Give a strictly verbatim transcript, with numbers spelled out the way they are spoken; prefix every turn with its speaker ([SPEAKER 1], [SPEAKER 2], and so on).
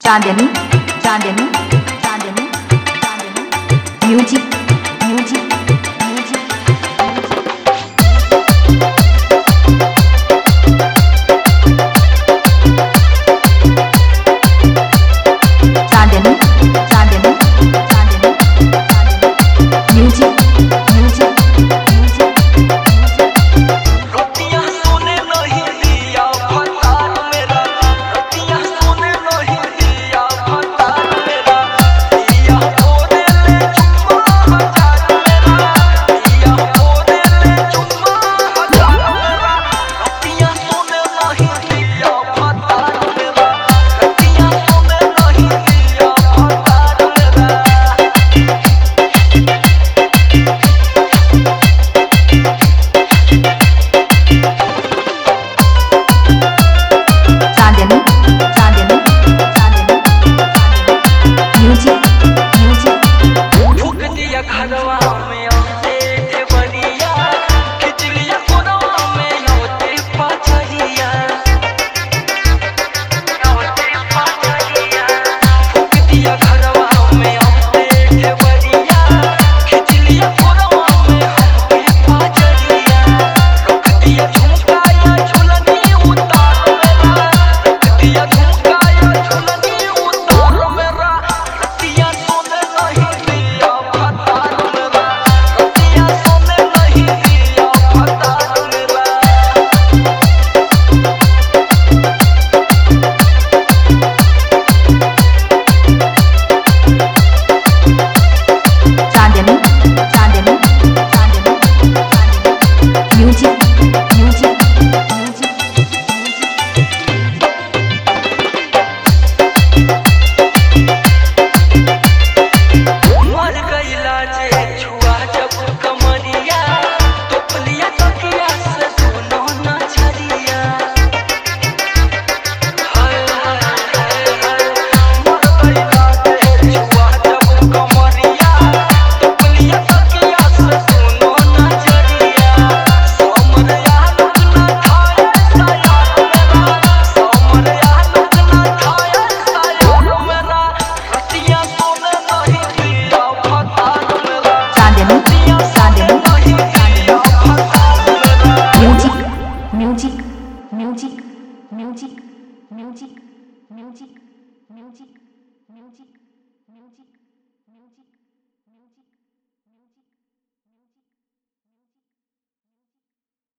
[SPEAKER 1] चांदनी Chandni Chandni Chandni music music music Chandni Chandni Chandni Chandni music music music
[SPEAKER 2] रोटियां सोने नहीं दिया फतार मेरा, रोटियां सोने नहीं दिया फतार मेरा, दिया ओरे ले चुम्मा हजार मेरा, दिया ओरे ले चुम्मा हजार मेरा, रोटियां सोने नहीं दिया फतार मेरा, रोटियां सोने नहीं दिया फतार मेरा।
[SPEAKER 1] चांदनी चांदनी चांदनी म्यूजिक म्यूजिक
[SPEAKER 2] फूक दिया घरवा में आते देवरिया, खिंच लिया कोरवा में आते पाचरिया, आते पाचरिया। फूक दिया घरवा में आते देवरिया, खिंच लिया कोरवा में आते पाचरिया। रख दिया झुमकाया झुलनी उतार मेरा, रख दिया झुमकाया झुलनी उतार मेरा, रतिया सोने नहीं दिया फतार मेरा, रतिया सोने नहीं दिया फतार मेरा।
[SPEAKER 1] Chandni Chandni Chandni Chandni music music music
[SPEAKER 2] मर गइला जे छुआ जब कमरिया, तोपलिया तकिया से दोनों न छरिया। हाय हाय हाय हाय, मर गइला जे छुआ जब कमरिया, तोपलिया तकिया से दोनों न छरिया। सोमरिया लोग न खाए सायार मेरा, सोमरिया लोग न खाए सायार मेरा, रतिया सोने नहीं दिया फतार मेरा,
[SPEAKER 1] चांदनी
[SPEAKER 2] रतिया सोने
[SPEAKER 1] चांदनी
[SPEAKER 2] नहीं दिया फतार मेरा।
[SPEAKER 1] Music music music music music music music music